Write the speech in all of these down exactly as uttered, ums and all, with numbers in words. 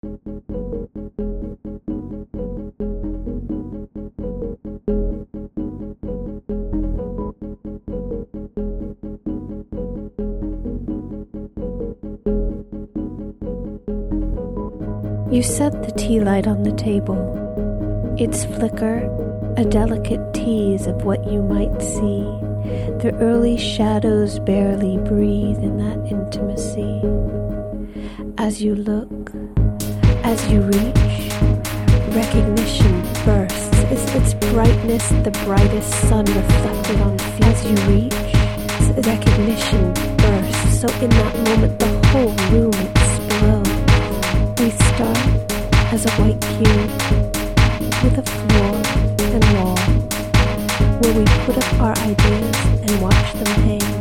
You set the tea light on the table. Its flicker, a delicate tease of what you might see. The early shadows barely breathe in that intimacy. As you look, as you reach, recognition bursts. Is its brightness the brightest sun reflected on feet? As you reach, recognition bursts. So in that moment, the whole room explodes. We start as a white cube with a floor and wall where we put up our ideas and watch them hang,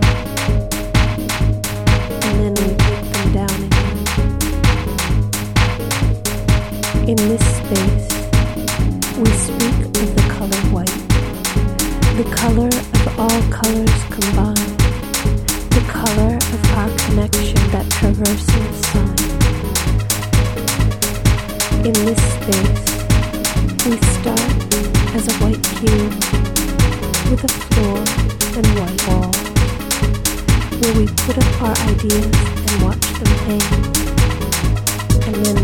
and then we take them down again. In this space, we speak of the color white, the color of all colors combined, the color of our connection that traverses time. In this space, we start as a white cube with a floor and white wall where we put up our ideas and watch them hang, and then